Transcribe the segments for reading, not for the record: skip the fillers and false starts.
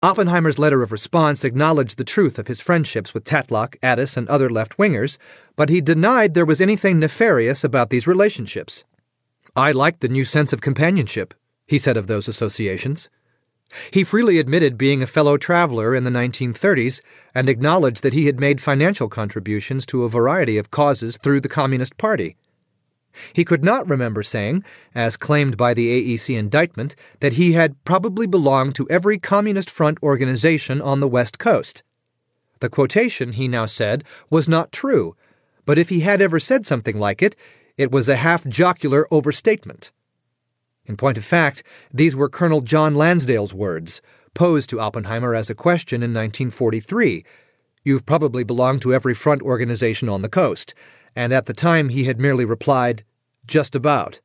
Oppenheimer's letter of response acknowledged the truth of his friendships with Tatlock, Addis, and other left-wingers, but he denied there was anything nefarious about these relationships. "I liked the new sense of companionship," he said of those associations. He freely admitted being a fellow traveler in the 1930s and acknowledged that he had made financial contributions to a variety of causes through the Communist Party. He could not remember saying, as claimed by the AEC indictment, that he had probably belonged to every Communist Front organization on the West Coast. The quotation, he now said, was not true, but if he had ever said something like it, it was a half-jocular overstatement. In point of fact, these were Colonel John Lansdale's words, posed to Oppenheimer as a question in 1943. "You've probably belonged to every front organization on the coast," and at the time he had merely replied, "Just about."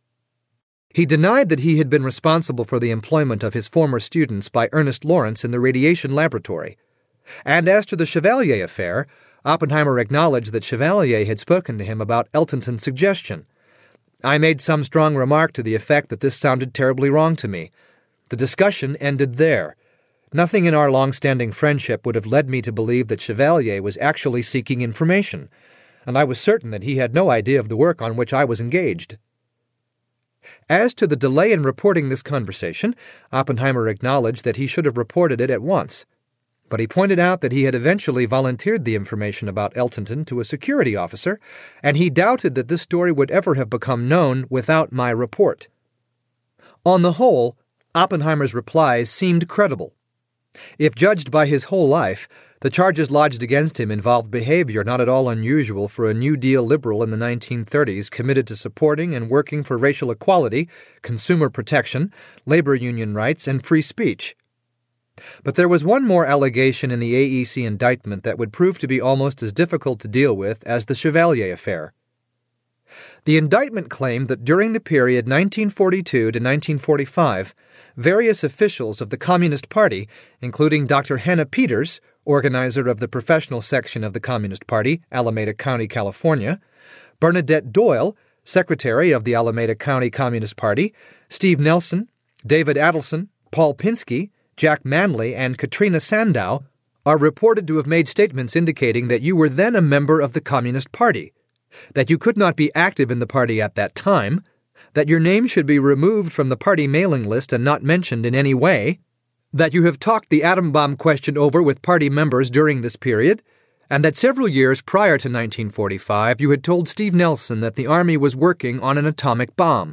He denied that he had been responsible for the employment of his former students by Ernest Lawrence in the radiation laboratory. And as to the Chevalier affair, Oppenheimer acknowledged that Chevalier had spoken to him about Eltonton's suggestion. "I made some strong remark to the effect that this sounded terribly wrong to me. The discussion ended there. Nothing in our long-standing friendship would have led me to believe that Chevalier was actually seeking information, and I was certain that he had no idea of the work on which I was engaged." As to the delay in reporting this conversation, Oppenheimer acknowledged that he should have reported it at once, but he pointed out that he had eventually volunteered the information about Eltonton to a security officer, and he doubted that this story would ever have become known without my report. On the whole, Oppenheimer's replies seemed credible. If judged by his whole life, the charges lodged against him involved behavior not at all unusual for a New Deal liberal in the 1930s committed to supporting and working for racial equality, consumer protection, labor union rights, and free speech. But there was one more allegation in the AEC indictment that would prove to be almost as difficult to deal with as the Chevalier affair. The indictment claimed that during the period 1942 to 1945, various officials of the Communist Party, including Dr. Hannah Peters, organizer of the professional section of the Communist Party, Alameda County, California, Bernadette Doyle, secretary of the Alameda County Communist Party, Steve Nelson, David Adelson, Paul Pinsky, Jack Manley, and Katrina Sandow, are reported to have made statements indicating that you were then a member of the Communist Party, that you could not be active in the party at that time, that your name should be removed from the party mailing list and not mentioned in any way, that you have talked the atom bomb question over with party members during this period, and that several years prior to 1945 you had told Steve Nelson that the Army was working on an atomic bomb.